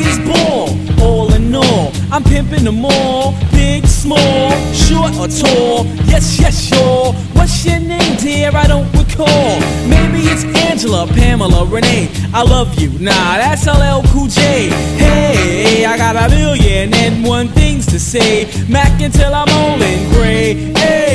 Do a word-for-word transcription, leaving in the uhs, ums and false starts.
just ball. All in all, I'm pimping them all. Big, small, short or tall. Yes, yes, sure. What's your name, dear? I don't recall. Maybe it's Angela, Pamela, Renee. I love you. Nah, that's L L Cool J. Hey, I got a million and one things to say. Mac until I'm old and gray. Hey.